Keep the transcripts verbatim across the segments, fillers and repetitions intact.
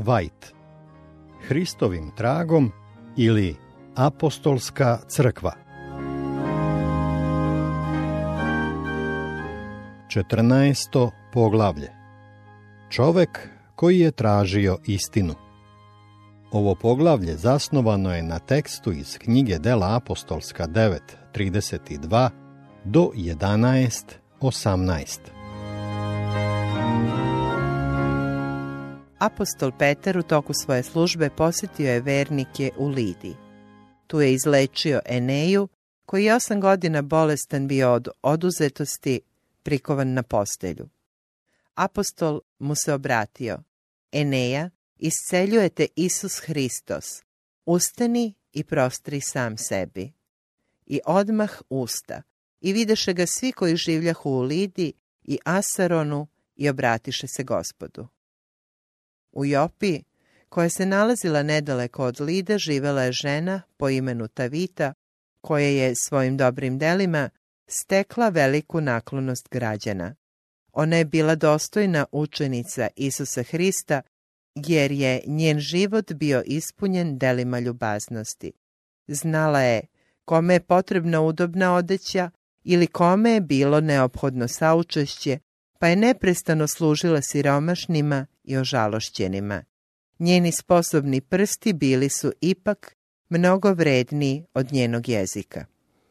White. Hristovim tragom ili Apostolska crkva. četrnaesto poglavlje. Čovek koji je tražio istinu. Ovo poglavlje zasnovano je na tekstu iz knjige Dela apostolska devet trideset dva do jedanaest osamnaest. Apostol Petar u toku svoje službe posjetio je vernike u Lidiji. Tu je izlečio Eneju, koji je osam godina bolestan bio od oduzetosti, prikovan na postelju. Apostol mu se obratio: Eneja, isceljuje te Isus Hristos, ustani i prostri sam sebi. I odmah usta, i videše ga svi koji življahu u Lidiji i Asaronu i obratiše se Gospodu. U Jopi, koja se nalazila nedaleko od Lide, živela je žena po imenu Tavita, koja je svojim dobrim delima stekla veliku naklonost građana. Ona je bila dostojna učenica Isusa Hrista, jer je njen život bio ispunjen delima ljubaznosti. Znala je kome je potrebna udobna odeća ili kome je bilo neophodno saučešće, pa je neprestano služila siromašnima i ožalošćenima. Njeni sposobni prsti bili su ipak mnogo vredniji od njenog jezika.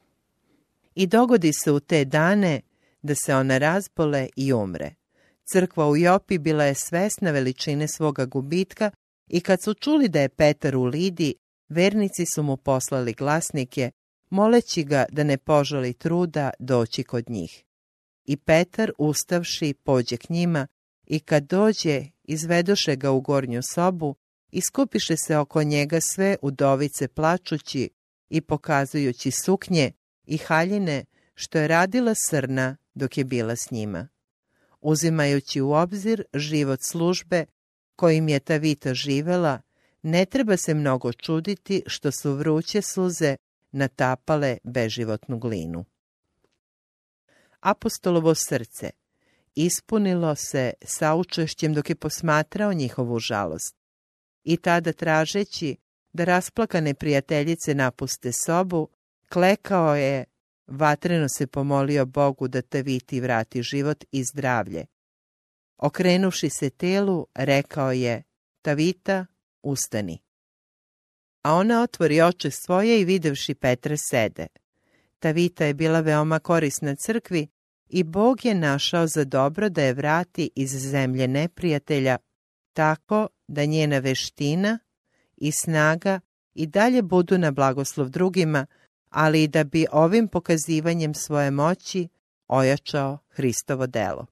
I dogodi se u te dane da se ona razbole i umre. Crkva u Jopi bila je svesna veličine svoga gubitka i kad su čuli da je Petar u Lidiji, vernici su mu poslali glasnike, moleći ga da ne požali truda doći kod njih. I Petar, ustavši, pođe k njima i kad dođe, izvedoše ga u gornju sobu i skupiše se oko njega sve udovice plačući i pokazujući suknje i haljine što je radila Srna dok je bila s njima. Uzimajući u obzir život službe kojim je Tavita živela, ne treba se mnogo čuditi što su vruće suze natapale beživotnu glinu. Apostolovo srce ispunilo se saučešćem dok je posmatrao njihovu žalost. I tada, tražeći da rasplakane prijateljice napuste sobu, klekao je, vatreno se pomolio Bogu da Taviti vrati život i zdravlje. Okrenuvši se telu, rekao je: Tavita, ustani. A ona otvori oči svoje i videvši Petra sede. Tavita je bila veoma korisna crkvi i Bog je našao za dobro da je vrati iz zemlje neprijatelja, tako da njena veština i snaga i dalje budu na blagoslov drugima, ali i da bi ovim pokazivanjem svoje moći ojačao Hristovo delo.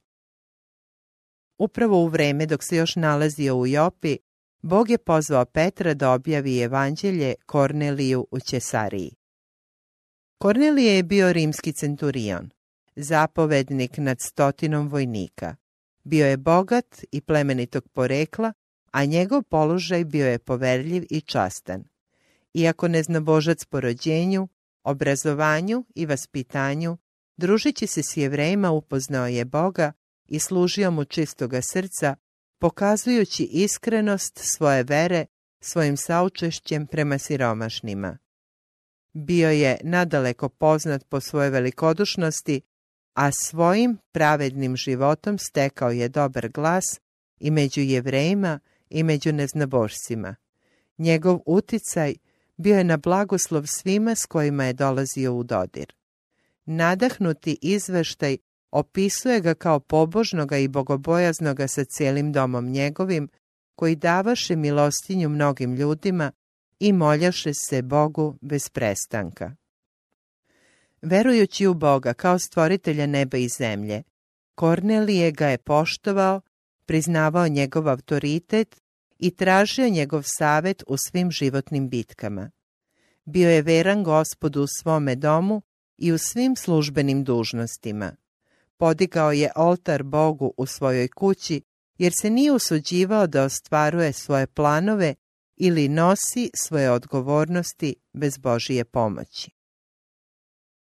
Upravo u vreme dok se još nalazio u Jopi, Bog je pozvao Petra da objavi evanđelje Korneliju u Ćesariji. Kornelije je bio rimski centurion, zapovednik nad stotinom vojnika. Bio je bogat i plemenitog porekla, a njegov položaj bio je poverljiv i častan. Iako neznabožac po rođenju, obrazovanju i vaspitanju, družići se s Jevrejima upoznao je Boga i služio mu čistoga srca, pokazujući iskrenost svoje vere svojim saučešćem prema siromašnima. Bio je nadaleko poznat po svojoj velikodušnosti, a svojim pravednim životom stekao je dobar glas i među Jevrejima i među neznabošcima. Njegov uticaj bio je na blagoslov svima s kojima je dolazio u dodir. Nadahnuti izveštaj opisuje ga kao pobožnoga i bogobojaznoga sa cijelim domom njegovim, koji davaše milostinju mnogim ljudima i moljaše se Bogu bez prestanka. Verujući u Boga kao stvoritelja neba i zemlje, Kornelije ga je poštovao, priznavao njegov autoritet i tražio njegov savjet u svim životnim bitkama. Bio je veran Gospodu u svome domu i u svim službenim dužnostima. Podigao je oltar Bogu u svojoj kući, jer se nije usuđivao da ostvaruje svoje planove ili nosi svoje odgovornosti bez Božije pomoći.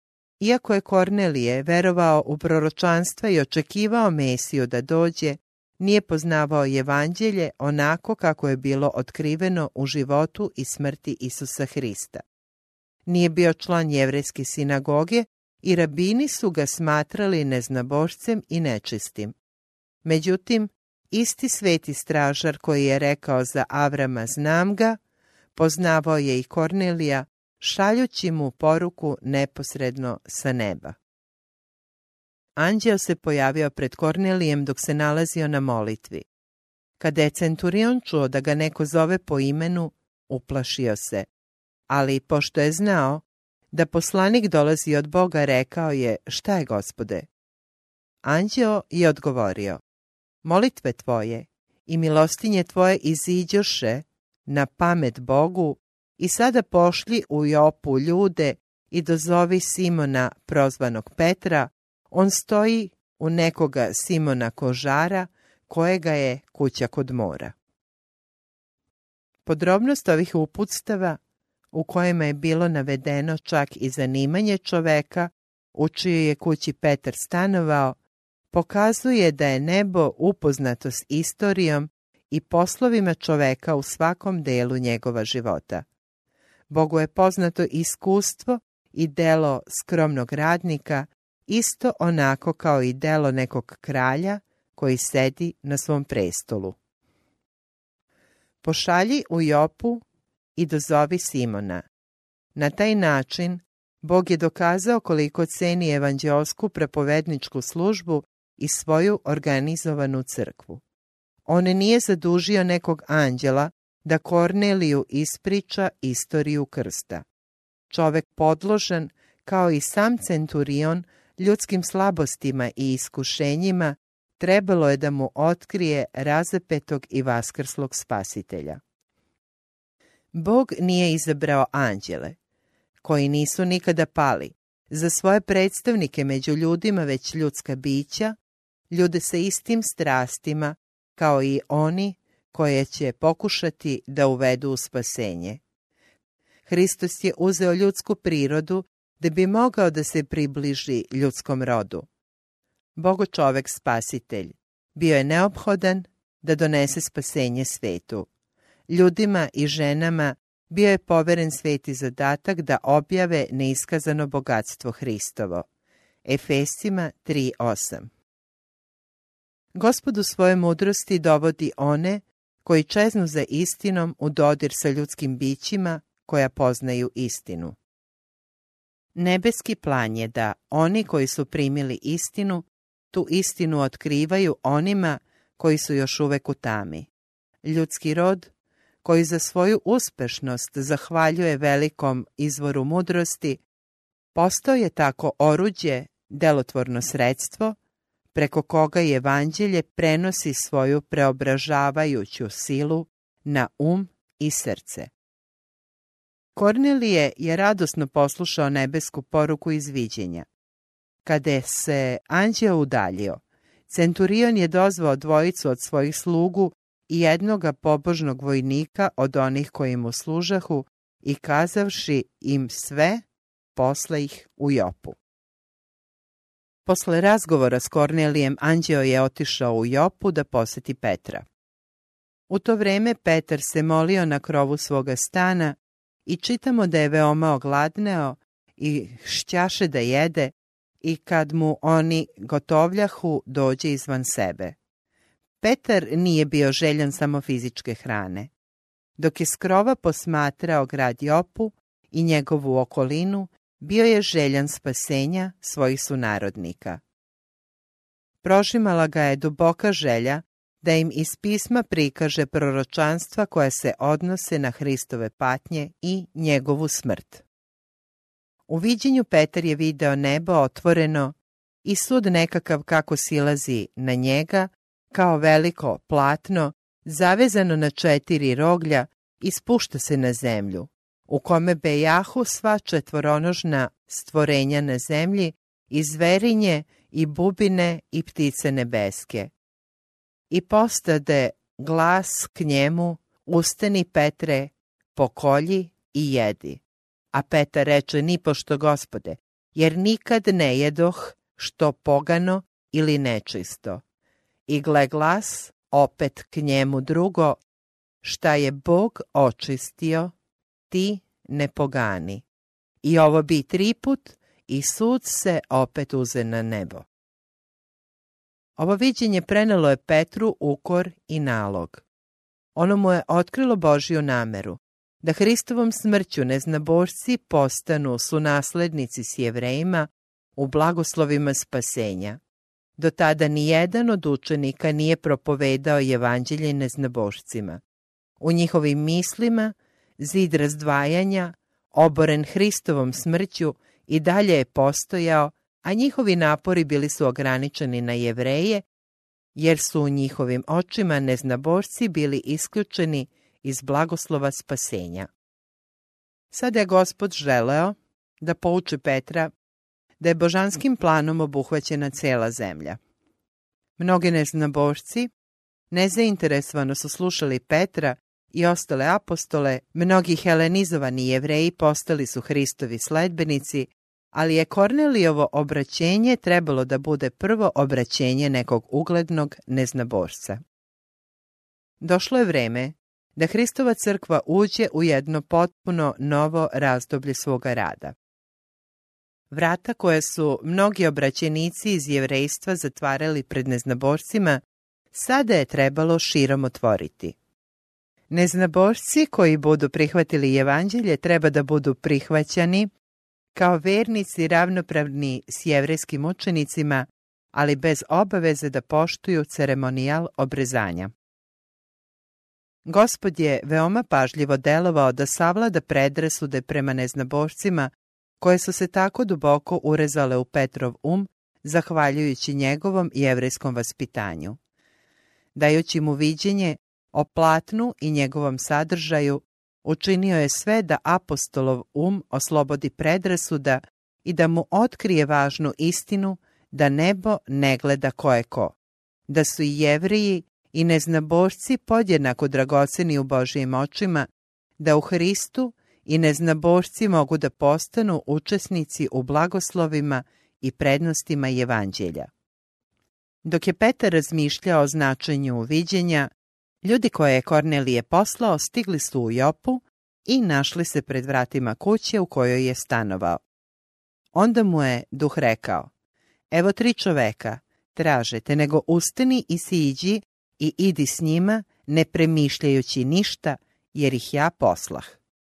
Iako je Kornelije verovao u proročanstva i očekivao Mesiju da dođe, nije poznavao evanđelje onako kako je bilo otkriveno u životu i smrti Isusa Hrista. Nije bio član jevrejske sinagoge i rabini su ga smatrali neznabošcem i nečistim. Međutim, isti sveti stražar koji je rekao za Avrama znam ga, poznavao je i Kornelija, šaljući mu poruku neposredno sa neba. Anđeo se pojavio pred Kornelijem dok se nalazio na molitvi. Kada je centurion čuo da ga neko zove po imenu, uplašio se, ali pošto je znao da poslanik dolazi od Boga, rekao je: šta je, Gospode? Anđeo je odgovorio: molitve tvoje i milostinje tvoje iziđoše na pamet Bogu i sada pošli u Jopu ljude i dozovi Simona, prozvanog Petra, on stoji u nekoga Simona kožara, kojega je kuća kod mora. Podrobnost ovih uputstava, u kojima je bilo navedeno čak i zanimanje čoveka u čijoj je kući Petar stanovao, pokazuje da je nebo upoznato s istorijom i poslovima čoveka u svakom delu njegova života. Bogu je poznato iskustvo i delo skromnog radnika, isto onako kao i delo nekog kralja koji sedi na svom prestolu. Pošalji u Jopu i dozovi Simona. Na taj način Bog je dokazao koliko ceni evanđeosku propovedničku službu i svoju organizovanu crkvu. On nije zadužio nekog anđela da Korneliju ispriča istoriju krsta. Čovek podložan, kao i sam centurion, ljudskim slabostima i iskušenjima, trebalo je da mu otkrije razapetog i vaskrslog spasitelja. Bog nije izabrao anđele, koji nisu nikada pali, za svoje predstavnike među ljudima, već ljudska bića, ljude sa istim strastima, kao i oni koje će pokušati da uvedu u spasenje. Hristos je uzeo ljudsku prirodu da bi mogao da se približi ljudskom rodu. Bogo čovek spasitelj bio je neophodan da donese spasenje svetu. Ljudima i ženama bio je poveren sveti zadatak da objave neiskazano bogatstvo Hristovo. Efesima tri osam. Gospod u svoje mudrosti dovodi one koji čeznu za istinom u dodir sa ljudskim bićima koja poznaju istinu. Nebeski plan je da oni koji su primili istinu, tu istinu otkrivaju onima koji su još uvek u tami. Ljudski rod, koji za svoju uspešnost zahvaljuje velikom izvoru mudrosti, postao je tako oruđe, delotvorno sredstvo, preko koga i evanđelje prenosi svoju preobražavajuću silu na um i srce. Kornelije je radosno poslušao nebesku poruku iz viđenja. Kada se anđeo udaljio, centurion je dozvao dvojicu od svojih slugu i jednoga pobožnog vojnika od onih koji mu služahu i kazavši im sve, posle ih u Jopu. Posle razgovora s Kornelijem, anđeo je otišao u Jopu da poseti Petra. U to vreme Petar se molio na krovu svoga stana i čitamo da je veoma ogladneo i štjaše da jede i kad mu oni gotovljahu dođe izvan sebe. Petar nije bio željan samo fizičke hrane. Dok je s krova posmatrao grad Jopu i njegovu okolinu, bio je željan spasenja svojih sunarodnika. Prožimala ga je duboka želja da im iz pisma prikaže proročanstva koja se odnose na Hristove patnje i njegovu smrt. U viđenju Petar je video nebo otvoreno i sud nekakav kako silazi na njega, kao veliko platno, zavezano na četiri roglja i spušta se na zemlju, u kome bejahu sva četvoronožna stvorenja na zemlji, i zverinje, i bubine, i ptice nebeske. I postade glas k njemu: ustani, Petre, pokolji i jedi. A Petar reče: nipošto, Gospode, jer nikad ne jedoh što pogano ili nečisto. I gle glas, opet k njemu drugo, šta je Bog očistio, ti ne pogani. I ovo bi triput, i sud se opet uze na nebo. Ovo viđenje prenelo je Petru ukor i nalog. Ono mu je otkrilo Božju nameru, da Hristovom smrću neznabošci postanu sunaslednici s Jevrejima u blagoslovima spasenja. Do tada ni jedan od učenika nije propovedao evanđelje neznabošcima. U njihovim mislima zid razdvajanja, oboren Hristovom smrću, i dalje je postojao, a njihovi napori bili su ograničeni na Jevreje, jer su u njihovim očima neznabošci bili isključeni iz blagoslova spasenja. Sada je Gospod želeo da pouči Petra da je božanskim planom obuhvaćena cela zemlja. Mnogi neznabošci nezainteresovano su slušali Petra i ostale apostole, mnogi helenizovani Jevreji postali su Hristovi sledbenici, ali je Kornelijevo obraćenje trebalo da bude prvo obraćenje nekog uglednog neznabošca. Došlo je vreme da Hristova crkva uđe u jedno potpuno novo razdoblje svoga rada. Vrata koje su mnogi obraćenici iz jevrejstva zatvarali pred neznabošcima, sada je trebalo širom otvoriti. Neznabošci koji budu prihvatili evanđelje treba da budu prihvaćani kao vernici ravnopravni s jevrejskim učenicima, ali bez obaveze da poštuju ceremonijal obrezanja. Gospod je veoma pažljivo delovao da savlada predrasude prema neznabošcima koje su se tako duboko urezale u Petrov um, zahvaljujući njegovom jevrejskom vaspitanju. Dajući mu viđenje o platnu i njegovom sadržaju, učinio je sve da apostolov um oslobodi predrasuda i da mu otkrije važnu istinu da nebo ne gleda ko je ko, da su i Jevriji i neznabošci podjednako dragoceni u Božijim očima, da u Hristu i neznabošci mogu da postanu učesnici u blagoslovima i prednostima evanđelja. Dok je Petar razmišljao o značenju viđenja, ljudi koje je Kornelije poslao stigli su u Jopu i našli se pred vratima kuće u kojoj je stanovao. Onda mu je duh rekao: evo tri čoveka, traže te, nego ustani i siđi i idi s njima, ne premišljajući ništa, jer ih ja poslah.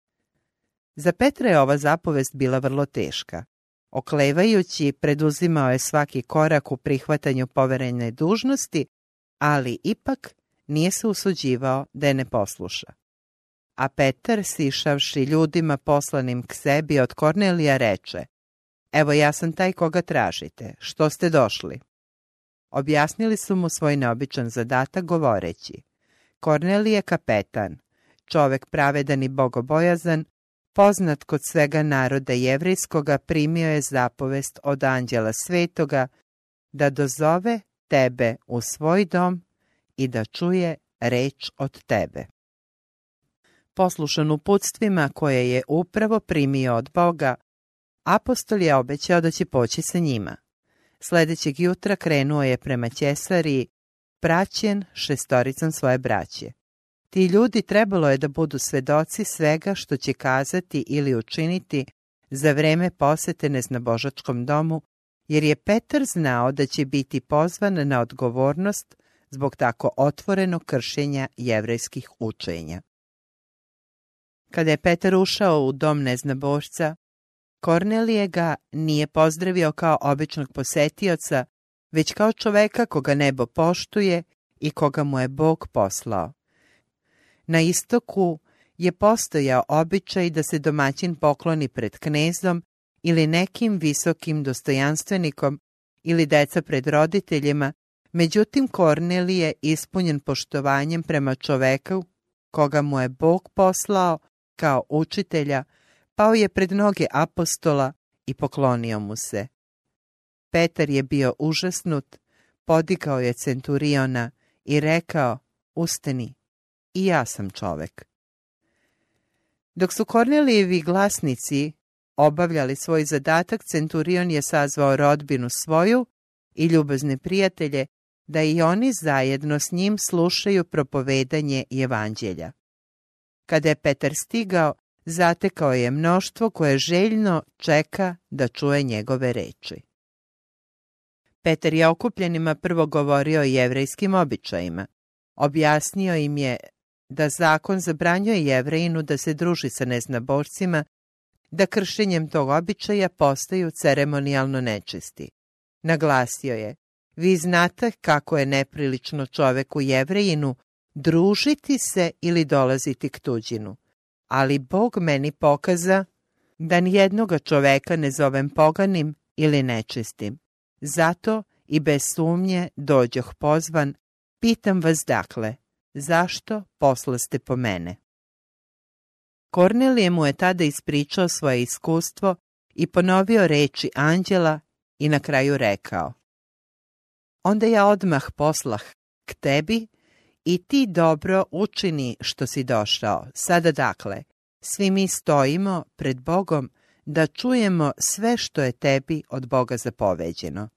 Za Petra je ova zapovest bila vrlo teška. Oklevajući, preduzimao je svaki korak u prihvatanju poverene dužnosti, ali ipak nije se usuđivao da je ne posluša. A Petar, sišavši ljudima poslanim k sebi od Kornelija, reče: evo ja sam taj koga tražite, što ste došli? Objasnili su mu svoj neobičan zadatak govoreći: Kornelije je kapetan, čovek pravedan i bogobojazan, poznat kod svega naroda jevrejskoga, primio je zapovest od anđela svetoga da dozove tebe u svoj dom i da čuje reč od tebe. Poslušan uputstvima koje je upravo primio od Boga, apostol je obećao da će poći sa njima. Sledećeg jutra krenuo je prema Ćesariji, praćen šestoricom svoje braće. Ti ljudi trebalo je da budu svedoci svega što će kazati ili učiniti za vreme posete neznabožačkom domu, jer je Petar znao da će biti pozvan na odgovornost zbog tako otvorenog kršenja jevrejskih učenja. Kada je Petar ušao u dom neznabošca, Kornelije ga nije pozdravio kao običnog posetioca, već kao čoveka koga nebo poštuje i koga mu je Bog poslao. Na istoku je postojao običaj da se domaćin pokloni pred knezom ili nekim visokim dostojanstvenikom ili deca pred roditeljima, međutim Kornelije, ispunjen poštovanjem prema čoveku koga mu je Bog poslao kao učitelja, pao je pred noge apostola i poklonio mu se. Petar je bio užasnut, podigao je centuriona i rekao: ustani, i ja sam čovek. Dok su Kornelijevi glasnici obavljali svoj zadatak, centurion je sazvao rodbinu svoju i ljubazne prijatelje da i oni zajedno s njim slušaju propovedanje evanđelja. Kada je Petar stigao, zatekao je mnoštvo koje željno čeka da čuje njegove reči. Petar je okupljenima prvo govorio o jevrejskim običajima. Objasnio im je da zakon zabranjuje Jevrejinu da se druži sa neznabošcima, da kršenjem tog običaja postaju ceremonijalno nečisti. Naglasio je, vi znate kako je neprilično čoveku Jevrejinu družiti se ili dolaziti k tuđinu, ali Bog meni pokaza da nijednoga čoveka ne zovem poganim ili nečistim. Zato i bez sumnje dođoh pozvan, pitam vas dakle, zašto poslaste po mene? Kornelije mu je tada ispričao svoje iskustvo i ponovio reči anđela i na kraju rekao: onda ja odmah poslah k tebi i ti dobro učini što si došao. Sada dakle, svi mi stojimo pred Bogom da čujemo sve što je tebi od Boga zapoveđeno.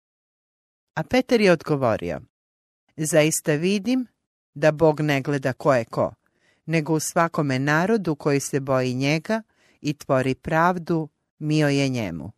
A Petar je odgovorio: zaista vidim da Bog ne gleda ko je ko, nego u svakome narodu koji se boji njega i tvori pravdu, mio je njemu.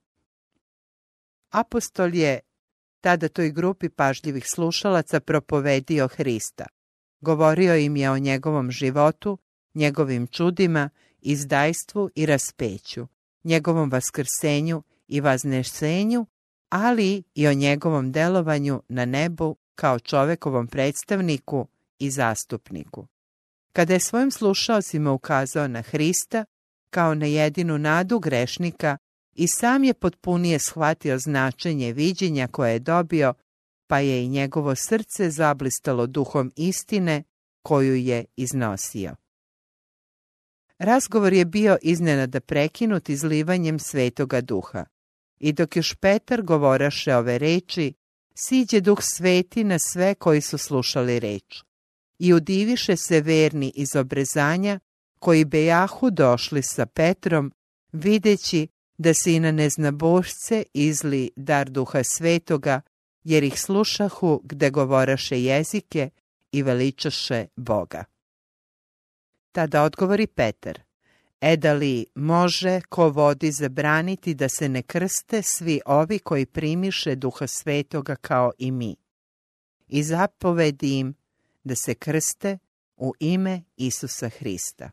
Apostol je tada toj grupi pažljivih slušalaca propovedio Hrista. Govorio im je o njegovom životu, njegovim čudima, izdajstvu i raspeću, njegovom vaskrsenju i vaznešenju, ali i o njegovom delovanju na nebu kao čovekovom predstavniku i zastupniku. Kada je svojim slušalcima ukazao na Hrista kao na jedinu nadu grešnika, i sam je potpunije shvatio značenje viđenja koje je dobio, pa je i njegovo srce zablistalo duhom istine koju je iznosio. Razgovor je bio iznenada prekinut izlivanjem Svetoga Duha. I dok još Petar govoraše ove reči, siđe Duh Sveti na sve koji su slušali reč. I udiviše se verni iz obrezanja, koji bejahu došli sa Petrom, videći da se i na neznabošce izli dar Duha Svetoga, jer ih slušahu gde govoraše jezike i veličaše Boga. Tada odgovori Petar: e da li može ko vodi zabraniti da se ne krste svi ovi koji primiše Duha Svetoga kao i mi? I zapovedi im da se krste u ime Isusa Hrista.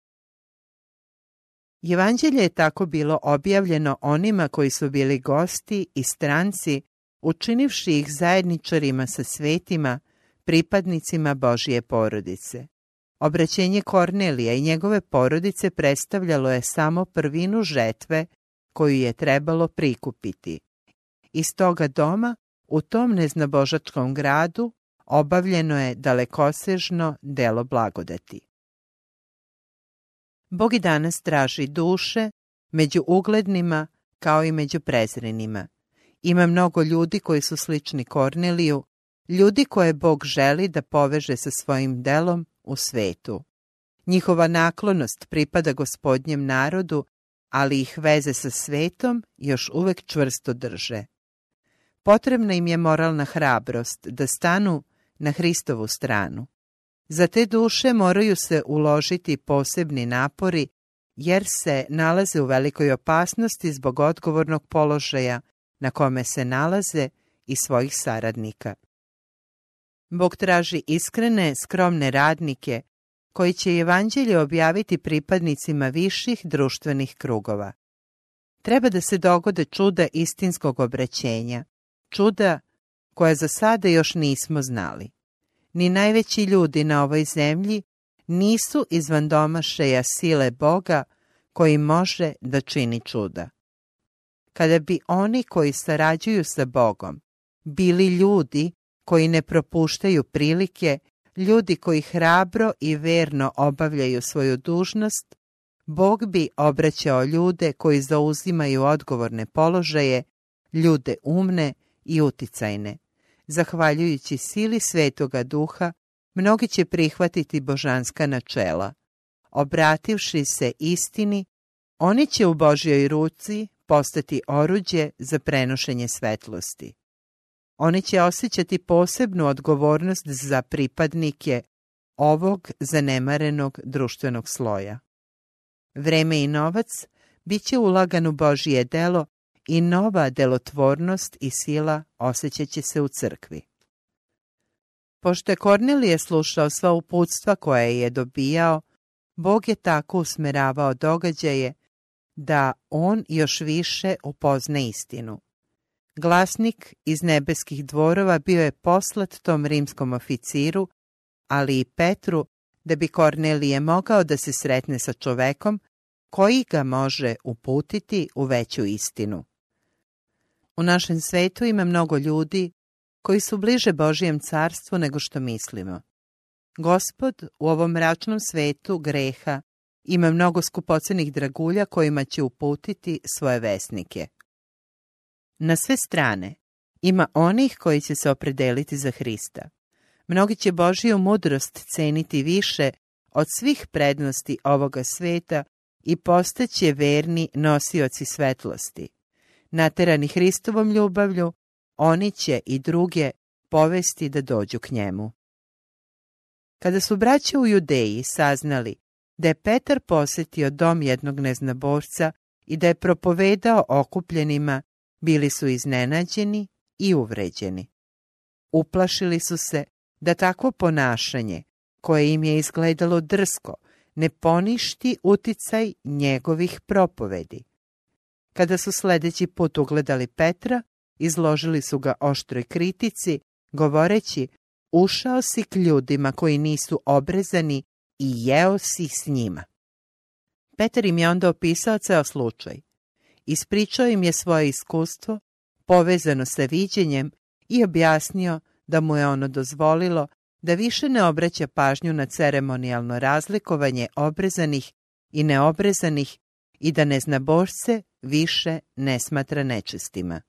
Evanđelje je tako bilo objavljeno onima koji su bili gosti i stranci, učinivši ih zajedničarima sa svetima, pripadnicima Božje porodice. Obraćenje Kornelija i njegove porodice predstavljalo je samo prvinu žetve koju je trebalo prikupiti. Iz toga doma, u tom neznabožačkom gradu, obavljeno je dalekosežno delo blagodati. Bog i danas traži duše među uglednima kao i među prezrenima. Ima mnogo ljudi koji su slični Korneliju, ljudi koje Bog želi da poveže sa svojim delom u svetu. Njihova naklonost pripada Gospodnjem narodu, ali ih veze sa svetom još uvek čvrsto drže. Potrebna im je moralna hrabrost da stanu na Hristovu stranu. Za te duše moraju se uložiti posebni napori, jer se nalaze u velikoj opasnosti zbog odgovornog položaja na kome se nalaze i svojih saradnika. Bog traži iskrene, skromne radnike koji će evanđelje objaviti pripadnicima viših društvenih krugova. Treba da se dogode čuda istinskog obraćenja, čuda koja za sada još nismo znali. Ni najveći ljudi na ovoj zemlji nisu izvan domašaja sile Boga koji može da čini čuda. Kada bi oni koji sarađuju sa Bogom bili ljudi koji ne propuštaju prilike, ljudi koji hrabro i verno obavljaju svoju dužnost, Bog bi obraćao ljude koji zauzimaju odgovorne položaje, ljude umne i uticajne. Zahvaljujući sili Svetoga Duha, mnogi će prihvatiti božanska načela. Obrativši se istini, oni će u Božjoj ruci postati oruđe za prenošenje svetlosti. oni će osjećati posebnu odgovornost za pripadnike ovog zanemarenog društvenog sloja. Vreme i novac bit će ulagan u Božje delo i nova delotvornost i sila osjećat će se u crkvi. Pošto je Kornelije slušao sva uputstva koje je dobijao, Bog je tako usmeravao događaje da on još više upozna istinu. Glasnik iz nebeskih dvorova bio je poslat tom rimskom oficiru, ali i Petru, da bi Kornelije mogao da se sretne sa čovekom koji ga može uputiti u veću istinu. U našem svetu ima mnogo ljudi koji su bliže Božijem carstvu nego što mislimo. Gospod u ovom mračnom svetu greha ima mnogo skupocenih dragulja kojima će uputiti svoje vesnike. Na sve strane ima onih koji će se opredeliti za Hrista. Mnogi će Božiju mudrost ceniti više od svih prednosti ovoga sveta i postaće verni nosioci svetlosti. Naterani Hristovom ljubavlju, oni će i druge povesti da dođu k njemu. Kada su braća u Judeji saznali da je Petar posetio dom jednog neznabošca i da je propovedao okupljenima, bili su iznenađeni i uvređeni. Uplašili su se da takvo ponašanje, koje im je izgledalo drsko, ne poništi uticaj njegovih propovedi. Kada su sledeći put ugledali Petra, izložili su ga oštroj kritici, govoreći: ušao si k ljudima koji nisu obrezani i jeo si s njima. Petar im je onda opisao ceo slučaj. Ispričao im je svoje iskustvo, povezano sa viđenjem, i objasnio da mu je ono dozvolilo da više ne obraća pažnju na ceremonijalno razlikovanje obrezanih i neobrezanih i da neznabošce više ne smatra nečistima.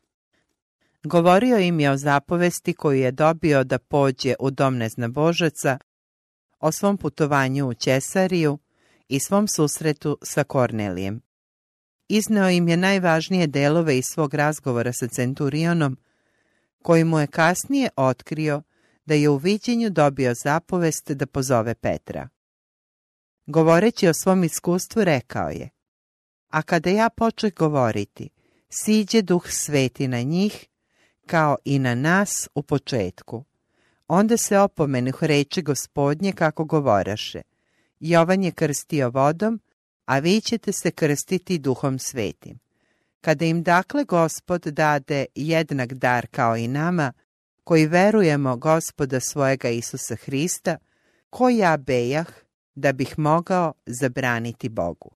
Govorio im je o zapovesti koju je dobio da pođe u dom neznabožaca, o svom putovanju u Ćesariju i svom susretu sa Kornelijem. Izneo im je najvažnije delove iz svog razgovora sa centurionom, koji mu je kasnije otkrio da je u viđenju dobio zapovest da pozove Petra. Govoreći o svom iskustvu, rekao je: a kada ja počeh govoriti, siđe Duh Sveti na njih, kao i na nas u početku. Onda se opomenuh reči Gospodnje kako govoraše: Jovan je krstio vodom, a vi ćete se krstiti Duhom Svetim. Kada im dakle Gospod dade jednak dar kao i nama, koji verujemo Gospoda svojega Isusa Hrista, ko ja bejah da bih mogao zabraniti Bogu.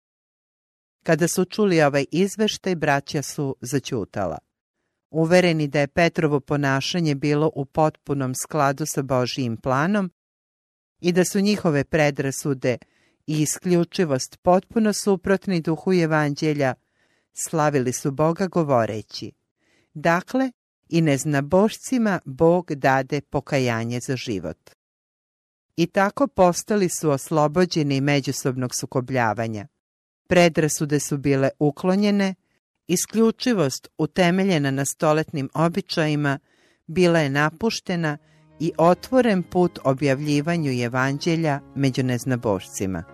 Kada su čuli ovaj izveštaj, braća su zaćutala. Uvereni da je Petrovo ponašanje bilo u potpunom skladu sa Božijim planom i da su njihove predrasude i isključivost potpuno suprotni duhu evanđelja, slavili su Boga govoreći: dakle, i neznabošcima Bog dade pokajanje za život. I tako postali su oslobođeni međusobnog sukobljavanja. Predrasude su bile uklonjene, isključivost utemeljena na stoletnim običajima bila je napuštena i otvoren put objavljivanju evanđelja među neznabošcima.